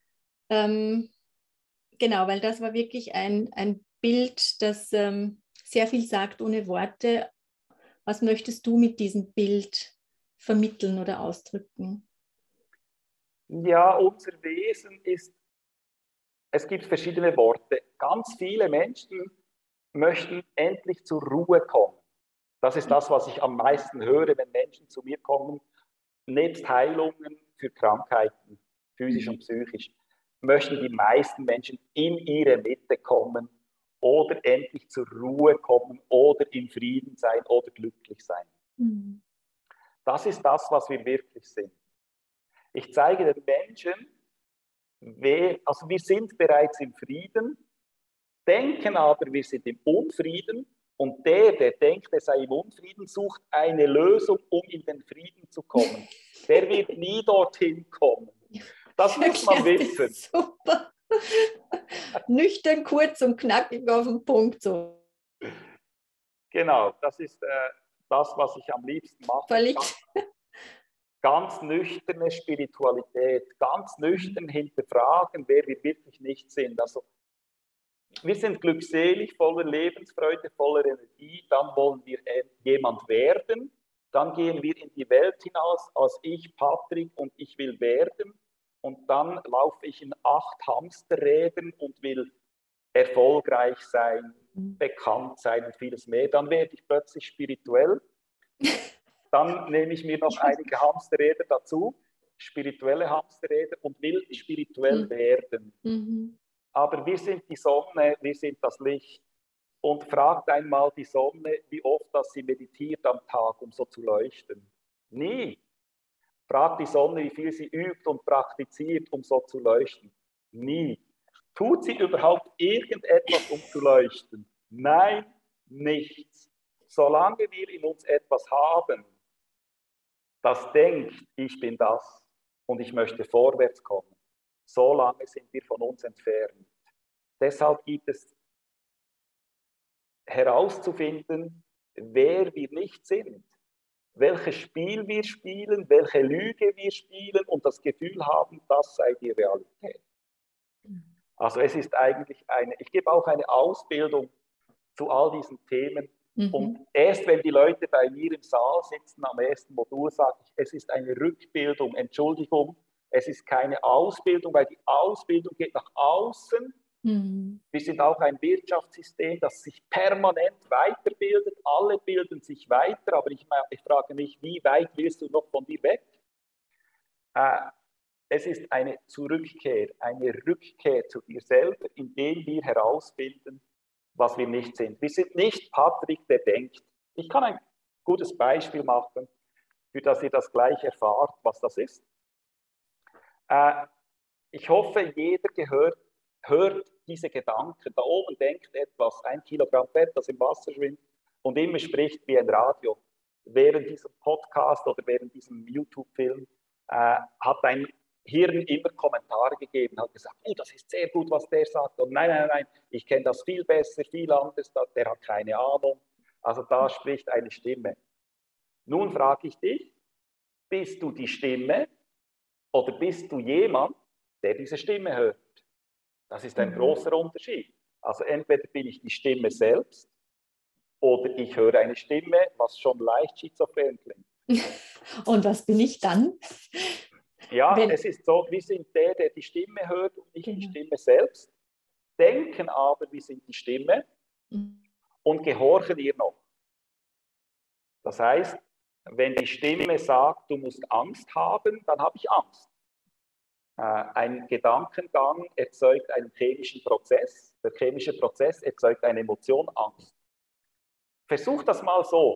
Genau, weil das war wirklich ein Bild, das sehr viel sagt ohne Worte. Was möchtest du mit diesem Bild vermitteln oder ausdrücken? Ja, unser Wesen ist, es gibt verschiedene Worte. Ganz viele Menschen möchten endlich zur Ruhe kommen. Das ist das, was ich am meisten höre, wenn Menschen zu mir kommen, nebst Heilungen für Krankheiten, physisch und psychisch, möchten die meisten Menschen in ihre Mitte kommen oder endlich zur Ruhe kommen oder in Frieden sein oder glücklich sein. Mhm. Das ist das, was wir wirklich sind. Ich zeige den Menschen, also wir sind bereits im Frieden, denken aber, wir sind im Unfrieden und der denkt, er sei im Unfrieden, sucht eine Lösung, um in den Frieden zu kommen. Der wird nie dorthin kommen. Das muss man wissen. Super. Nüchtern, kurz und knackig auf den Punkt so. Genau, das ist das, was ich am liebsten mache. Völlig. Ganz nüchterne Spiritualität, ganz nüchtern hinterfragen, wer wir wirklich nicht sind. Also wir sind glückselig, voller Lebensfreude, voller Energie, dann wollen wir jemand werden, dann gehen wir in die Welt hinaus als ich, Patrick, und ich will werden und dann laufe ich in 8 Hamsterrädern und will erfolgreich sein, bekannt sein und vieles mehr. Dann werde ich plötzlich spirituell. Dann nehme ich mir noch einige Hamsterräder dazu, spirituelle Hamsterräder und will spirituell werden. Mhm. Aber wir sind die Sonne, wir sind das Licht. Und fragt einmal die Sonne, wie oft dass sie meditiert am Tag, um so zu leuchten. Nie. Fragt die Sonne, wie viel sie übt und praktiziert, um so zu leuchten. Nie. Tut sie überhaupt irgendetwas, um zu leuchten? Nein, nichts. Solange wir in uns etwas haben, das denkt, ich bin das und ich möchte vorwärts kommen, so lange sind wir von uns entfernt. Deshalb gibt es herauszufinden, wer wir nicht sind, welches Spiel wir spielen, welche Lüge wir spielen und das Gefühl haben, das sei die Realität. Also es ist eigentlich ich gebe auch eine Ausbildung zu all diesen Themen. Und erst wenn die Leute bei mir im Saal sitzen, am ersten Modul, sage ich, es ist eine Rückbildung, Entschuldigung, es ist keine Ausbildung, weil die Ausbildung geht nach außen. Wir sind auch ein Wirtschaftssystem, das sich permanent weiterbildet. Alle bilden sich weiter, aber ich frage mich, wie weit willst du noch von dir weg? Es ist eine Zurückkehr, eine Rückkehr zu dir selber, indem wir herausfinden, was wir nicht sind. Wir sind nicht Patrick, der denkt. Ich kann ein gutes Beispiel machen, für das ihr das gleich erfahrt, was das ist. Ich hoffe, jeder hört diese Gedanken. Da oben denkt etwas, 1 Kilogramm Fett, das im Wasser schwimmt und immer spricht wie ein Radio. Während diesem Podcast oder während diesem YouTube-Film hat ein Hirn immer Kommentare gegeben, hat gesagt, oh, das ist sehr gut, was der sagt. Und nein, ich kenne das viel besser, viel anders, der hat keine Ahnung. Also da spricht eine Stimme. Nun frage ich dich, bist du die Stimme oder bist du jemand, der diese Stimme hört? Das ist ein großer Unterschied. Also entweder bin ich die Stimme selbst oder ich höre eine Stimme, was schon leicht schizophren klingt. Und was bin ich dann? Ja, es ist so, wir sind der die Stimme hört und nicht die Stimme selbst, denken aber, wir sind die Stimme und gehorchen ihr noch. Das heißt, wenn die Stimme sagt, du musst Angst haben, dann habe ich Angst. Ein Gedankengang erzeugt einen chemischen Prozess. Der chemische Prozess erzeugt eine Emotion Angst. Versuch das mal so.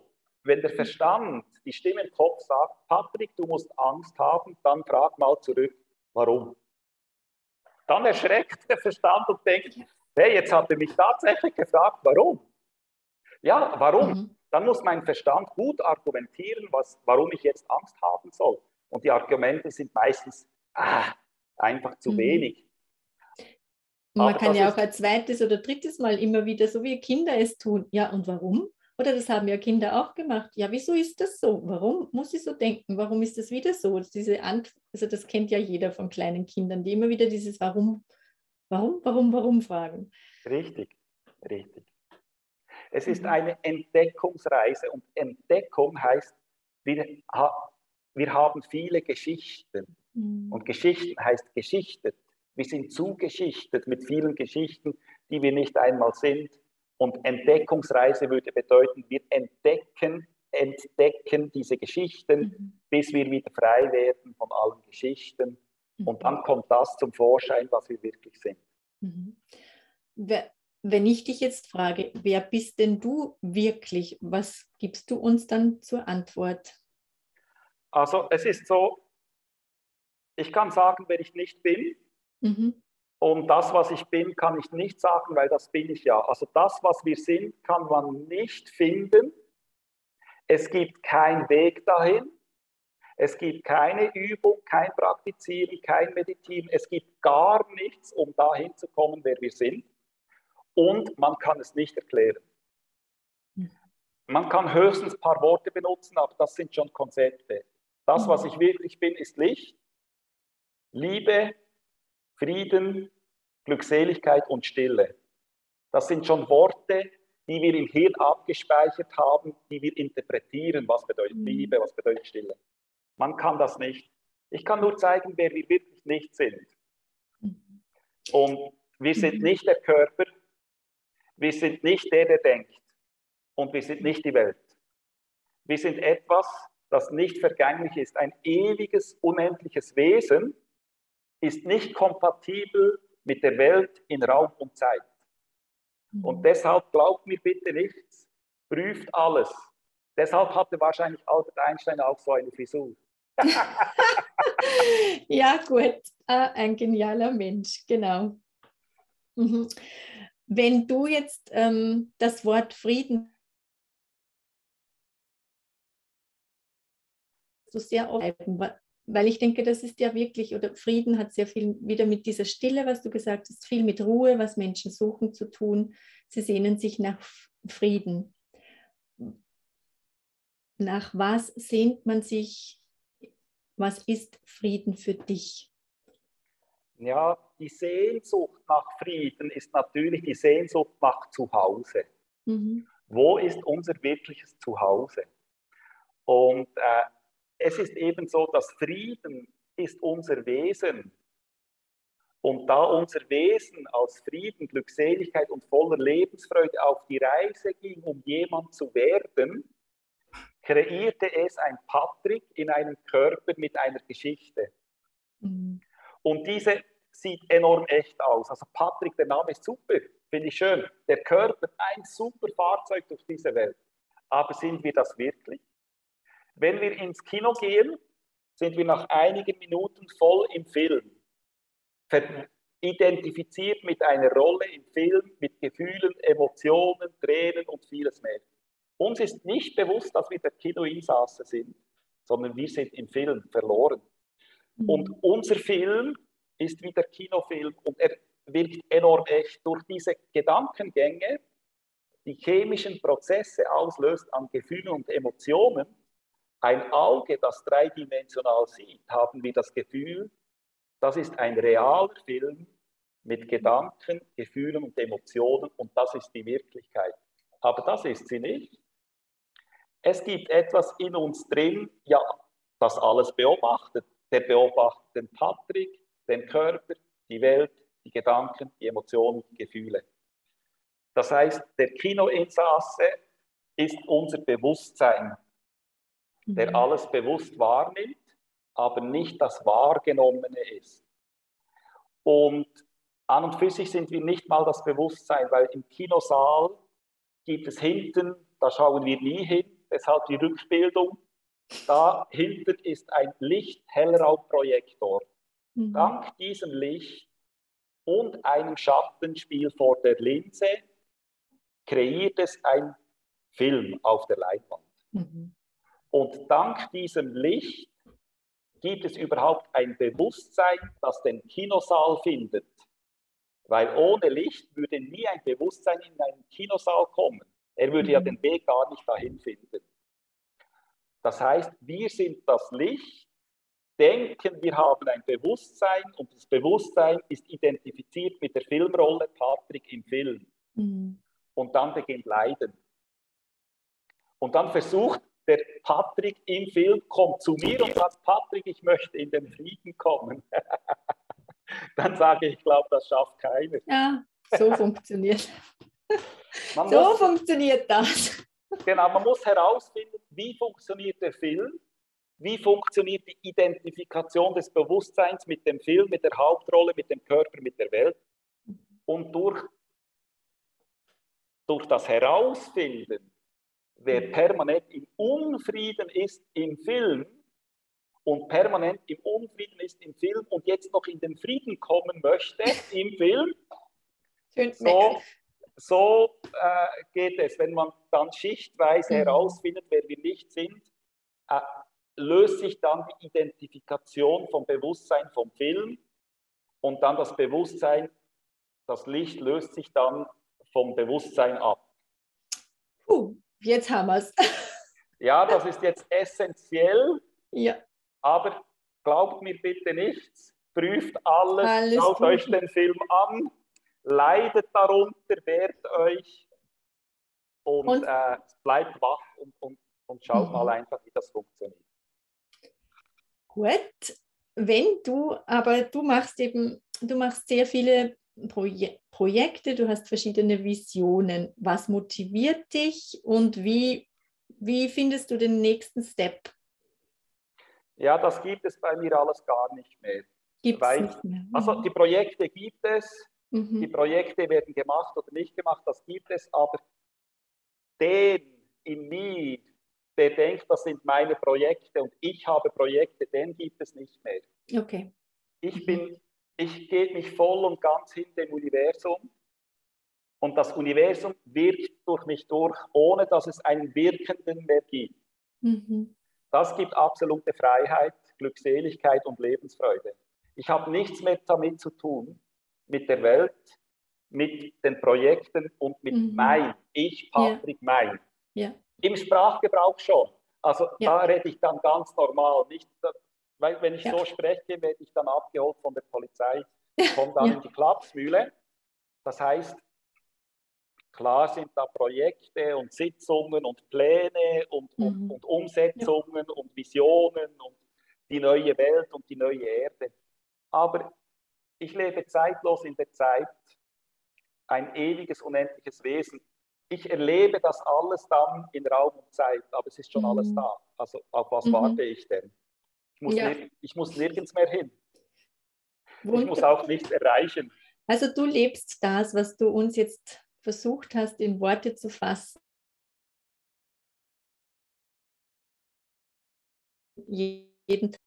wenn der Verstand, die Stimme im Kopf sagt, Patrick, du musst Angst haben, dann frag mal zurück, warum? Dann erschreckt der Verstand und denkt, hey, jetzt hat er mich tatsächlich gefragt, warum? Ja, warum? Mhm. Dann muss mein Verstand gut argumentieren, warum ich jetzt Angst haben soll. Und die Argumente sind meistens einfach zu Mhm. wenig. Man Aber kann das ja auch ist ein zweites oder drittes Mal immer wieder, so wie Kinder es tun. Ja, und warum? Oder das haben ja Kinder auch gemacht. Ja, wieso ist das so? Warum muss ich so denken? Warum ist das wieder so? Also das kennt ja jeder von kleinen Kindern, die immer wieder dieses Warum fragen. richtig, richtig. Es ist Mhm. eine Entdeckungsreise und Entdeckung heißt, wir haben viele Geschichten. Mhm. Und Geschichten heißt geschichtet. Wir sind zugeschichtet mit vielen Geschichten, die wir nicht einmal sind. Und Entdeckungsreise würde bedeuten, wir entdecken diese Geschichten, Mhm. bis wir wieder frei werden von allen Geschichten. Und Mhm. dann kommt das zum Vorschein, was wir wirklich sind. Mhm. Wenn ich dich jetzt frage, wer bist denn du wirklich? Was gibst du uns dann zur Antwort? Also es ist so, ich kann sagen, wer ich nicht bin. Mhm. Und das, was ich bin, kann ich nicht sagen, weil das bin ich ja. Also das, was wir sind, kann man nicht finden. Es gibt keinen Weg dahin. Es gibt keine Übung, kein Praktizieren, kein Meditieren. Es gibt gar nichts, um dahin zu kommen, wer wir sind. Und man kann es nicht erklären. Man kann höchstens ein paar Worte benutzen, aber das sind schon Konzepte. Das, was Mhm. ich wirklich bin, ist Licht, Liebe, Frieden, Glückseligkeit und Stille. Das sind schon Worte, die wir im Hirn abgespeichert haben, die wir interpretieren. Was bedeutet Mhm. Liebe, was bedeutet Stille? Man kann das nicht. Ich kann nur zeigen, wer wir wirklich nicht sind. Und wir sind Mhm. nicht der Körper, wir sind nicht der, der denkt. Und wir sind nicht die Welt. Wir sind etwas, das nicht vergänglich ist. Ein ewiges, unendliches Wesen ist nicht kompatibel mit der Welt in Raum und Zeit. Und Mhm. deshalb glaubt mir bitte nichts, prüft alles. Deshalb hatte wahrscheinlich Albert Einstein auch so eine Frisur. Ja, gut, ein genialer Mensch, genau. Mhm. Wenn du jetzt das Wort Frieden so sehr aufgreifen, weil ich denke, das ist ja wirklich, oder Frieden hat sehr viel wieder mit dieser Stille, was du gesagt hast, viel mit Ruhe, was Menschen suchen zu tun. Sie sehnen sich nach Frieden. Nach was sehnt man sich? Was ist Frieden für dich? Ja, die Sehnsucht nach Frieden ist natürlich die Sehnsucht nach Zuhause. Mhm. Wo ist unser wirkliches Zuhause? Und es ist eben so, dass Frieden ist unser Wesen. Und da unser Wesen aus Frieden, Glückseligkeit und voller Lebensfreude auf die Reise ging, um jemand zu werden, kreierte es ein Patrick in einem Körper mit einer Geschichte. Mhm. Und diese sieht enorm echt aus. Also Patrick, der Name ist super, finde ich schön. Der Körper, ein super Fahrzeug durch diese Welt. Aber sind wir das wirklich? Wenn wir ins Kino gehen, sind wir nach einigen Minuten voll im Film. Identifiziert mit einer Rolle im Film, mit Gefühlen, Emotionen, Tränen und vieles mehr. Uns ist nicht bewusst, dass wir der Kinoinsasse sind, sondern wir sind im Film verloren. Und Mhm. unser Film ist wie der Kinofilm und er wirkt enorm echt durch diese Gedankengänge, die chemischen Prozesse auslöst an Gefühlen und Emotionen. Ein Auge, das dreidimensional sieht, haben wir das Gefühl, das ist ein realer Film mit Gedanken, Gefühlen und Emotionen und das ist die Wirklichkeit. Aber das ist sie nicht. Es gibt etwas in uns drin, ja, das alles beobachtet. Der beobachtet den Patrick, den Körper, die Welt, die Gedanken, die Emotionen, die Gefühle. Das heißt, der Kinoinsasse ist unser Bewusstsein, der Mhm. alles bewusst wahrnimmt, aber nicht das Wahrgenommene ist. Und an und für sich sind wir nicht mal das Bewusstsein, weil im Kinosaal gibt es hinten, da schauen wir nie hin, deshalb die Rückbildung. Dahinter ist ein Licht-Hellraumprojektor. Dank diesem Licht und einem Schattenspiel vor der Linse kreiert es ein Film auf der Leinwand. Und dank diesem Licht gibt es überhaupt ein Bewusstsein, das den Kinosaal findet. Weil ohne Licht würde nie ein Bewusstsein in einen Kinosaal kommen. Er würde ja den Weg gar nicht dahin finden. Das heißt, wir sind das Licht, denken, wir haben ein Bewusstsein und das Bewusstsein ist identifiziert mit der Filmrolle Patrick im Film. Und dann beginnt Leiden. Und dann versucht der Patrick im Film, kommt zu mir und sagt, Patrick, ich möchte in den Frieden kommen. Dann sage ich, ich glaube, das schafft keiner. Ja, so funktioniert. So funktioniert das. Genau, man muss herausfinden, wie funktioniert der Film, wie funktioniert die Identifikation des Bewusstseins mit dem Film, mit der Hauptrolle, mit dem Körper, mit der Welt. Und durch das Herausfinden, wer permanent im Unfrieden ist im Film und permanent im Unfrieden ist im Film und jetzt noch in den Frieden kommen möchte im Film, so geht es. Wenn man dann schichtweise herausfindet, wer wir nicht sind, löst sich dann die Identifikation vom Bewusstsein vom Film und dann das Bewusstsein, das Licht löst sich dann vom Bewusstsein ab. Jetzt haben wir es. Ja, das ist jetzt essentiell, ja. Aber glaubt mir bitte nichts, prüft alles schaut euch den Film an, leidet darunter, wehrt euch und bleibt wach und schaut mal einfach, wie das funktioniert. Gut, du machst sehr viele Projekte, du hast verschiedene Visionen. Was motiviert dich und wie findest du den nächsten Step? Ja, das gibt es bei mir alles gar nicht mehr. Nicht mehr. Also die Projekte gibt es, die Projekte werden gemacht oder nicht gemacht, das gibt es, aber den in mir, der denkt, das sind meine Projekte und ich habe Projekte, den gibt es nicht mehr. Okay. Ich gebe mich voll und ganz hin dem Universum und das Universum wirkt durch mich durch, ohne dass es einen Wirkenden mehr gibt. Das gibt absolute Freiheit, Glückseligkeit und Lebensfreude. Ich habe nichts mehr damit zu tun, mit der Welt, mit den Projekten und mit mein, ich, Patrick, mein. Ja. Im Sprachgebrauch schon. Also da rede ich dann ganz normal. Nicht, weil wenn ich so spreche, werde ich dann abgeholt von der Polizei, komme dann in die Klapsmühle. Das heißt, klar sind da Projekte und Sitzungen und Pläne und Umsetzungen und Visionen und die neue Welt und die neue Erde. Aber ich lebe zeitlos in der Zeit, ein ewiges, unendliches Wesen. Ich erlebe das alles dann in Raum und Zeit, aber es ist schon alles da. Also auf was warte ich denn? Ich muss nirgends mehr hin. Ich muss auch nichts erreichen. Also du lebst das, was du uns jetzt versucht hast, in Worte zu fassen. Jeden Tag.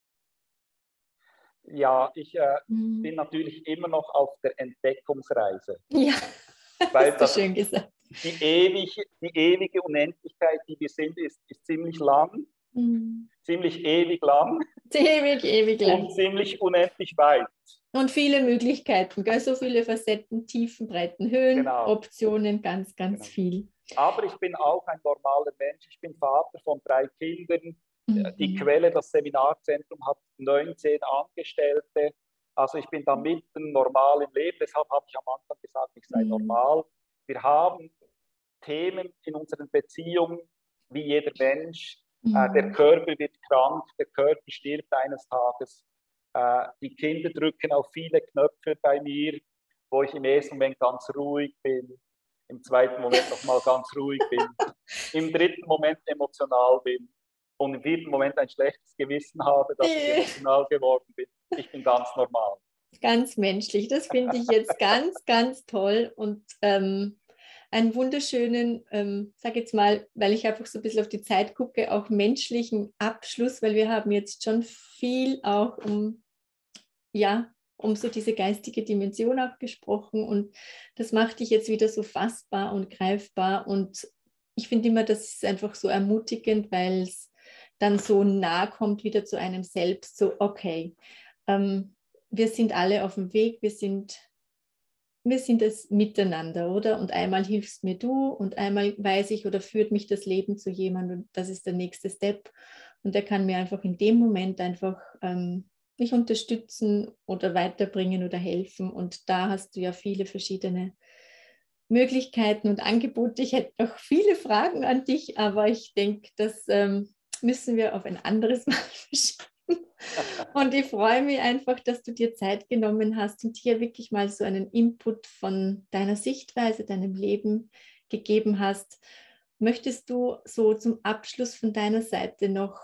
Ja, ich bin natürlich immer noch auf der Entdeckungsreise. Ja, weil hast du schön gesagt. Die ewige Unendlichkeit, die wir sind, ist ziemlich lang, ziemlich ewig lang. Ewig lang. Und ziemlich unendlich weit. Und viele Möglichkeiten, gell? So viele Facetten, Tiefen, Breiten, Höhen, Optionen, ganz viel. Aber ich bin auch ein normaler Mensch. Ich bin Vater von 3 Kindern. Die Quelle, das Seminarzentrum, hat 19 Angestellte. Also ich bin da mitten normal im Leben. Deshalb habe ich am Anfang gesagt, ich sei normal. Wir haben Themen in unseren Beziehungen, wie jeder Mensch. Der Körper wird krank, der Körper stirbt eines Tages. Die Kinder drücken auf viele Knöpfe bei mir, wo ich im ersten Moment ganz ruhig bin, im zweiten Moment nochmal ganz ruhig bin, im dritten Moment emotional bin und im vierten Moment ein schlechtes Gewissen habe, dass ich emotional geworden bin. Ich bin ganz normal. Ganz menschlich, das finde ich jetzt ganz toll. Und einen wunderschönen, sage jetzt mal, weil ich einfach so ein bisschen auf die Zeit gucke, auch menschlichen Abschluss, weil wir haben jetzt schon viel auch um so diese geistige Dimension auch gesprochen und das macht dich jetzt wieder so fassbar und greifbar und ich finde immer, das ist einfach so ermutigend, weil es dann so nah kommt wieder zu einem selbst, so okay, wir sind alle auf dem Weg, wir sind es miteinander, oder? Und einmal hilfst mir du und einmal weiß ich oder führt mich das Leben zu jemandem und das ist der nächste Step. Und der kann mir einfach in dem Moment einfach mich unterstützen oder weiterbringen oder helfen. Und da hast du ja viele verschiedene Möglichkeiten und Angebote. Ich hätte noch viele Fragen an dich, aber ich denke, das müssen wir auf ein anderes Mal verschieben. Und ich freue mich einfach, dass du dir Zeit genommen hast und hier wirklich mal so einen Input von deiner Sichtweise, deinem Leben gegeben hast. Möchtest du so zum Abschluss von deiner Seite noch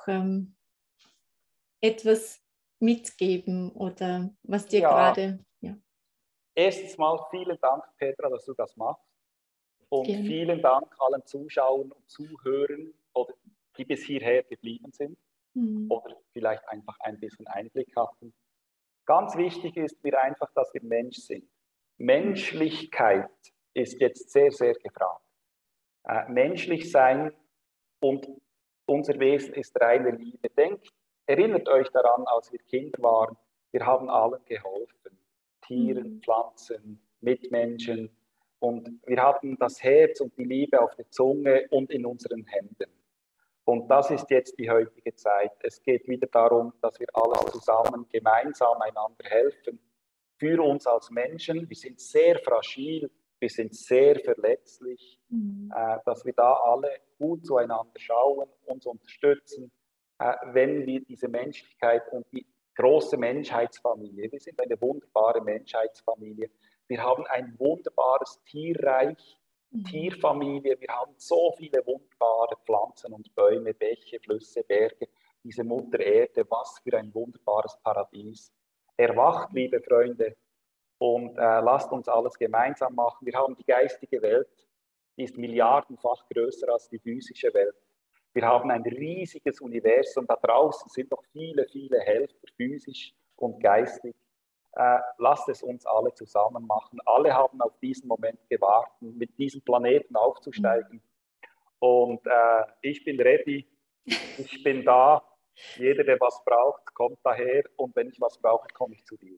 etwas mitgeben oder was dir Ja, gerade, ja, erstens mal vielen Dank, Petra, dass du das machst. Und gerne. vielen Dank allen Zuschauern und Zuhörern, oder die bis hierher geblieben sind Mhm. oder vielleicht einfach ein bisschen Einblick hatten. Ganz wichtig ist mir einfach, dass wir Mensch sind. Menschlichkeit ist jetzt sehr, sehr gefragt. Menschlich sein und unser Wesen ist reine Liebe. Erinnert euch daran, als wir Kinder waren, wir haben allen geholfen. Tieren, Mhm. Pflanzen, Mitmenschen. Und wir hatten das Herz und die Liebe auf der Zunge und in unseren Händen. Und das ist jetzt die heutige Zeit. Es geht wieder darum, dass wir alles zusammen, gemeinsam einander helfen. Für uns als Menschen, wir sind sehr fragil, wir sind sehr verletzlich, Mhm. dass wir da alle gut zueinander schauen, uns unterstützen, wenn wir diese Menschlichkeit und die große Menschheitsfamilie, wir sind eine wunderbare Menschheitsfamilie, wir haben ein wunderbares Tierreich, Mhm. Tierfamilie, wir haben so viele wunderbare Pflanzen und Bäume, Bäche, Flüsse, Berge, diese Mutter Erde, was für ein wunderbares Paradies. Erwacht, liebe Freunde, und lasst uns alles gemeinsam machen. Wir haben die geistige Welt, die ist milliardenfach größer als die physische Welt. Wir haben ein riesiges Universum, da draußen sind noch viele, viele Helfer, physisch und geistig. Lasst es uns alle zusammen machen. Alle haben auf diesen Moment gewartet, mit diesem Planeten Mhm. aufzusteigen. Und ich bin ready, ich bin da. Jeder, der was braucht, kommt daher. Und wenn ich was brauche, komme ich zu dir.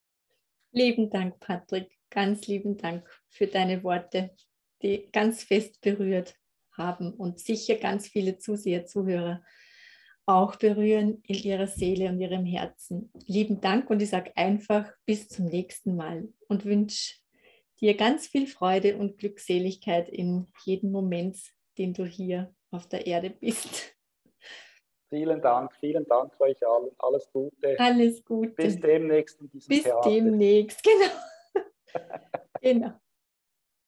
Lieben Dank, Patrick. Ganz lieben Dank für deine Worte, die ganz fest berührt haben und sicher ganz viele Zuseher, Zuhörer auch berühren in ihrer Seele und ihrem Herzen. Lieben Dank und ich sage einfach bis zum nächsten Mal und wünsche dir ganz viel Freude und Glückseligkeit in jedem Moment, den du hier auf der Erde bist. Vielen Dank euch allen. Alles Gute. Alles Bis Gute. demnächst in diesem Bis Theater. demnächst. Genau. Genau.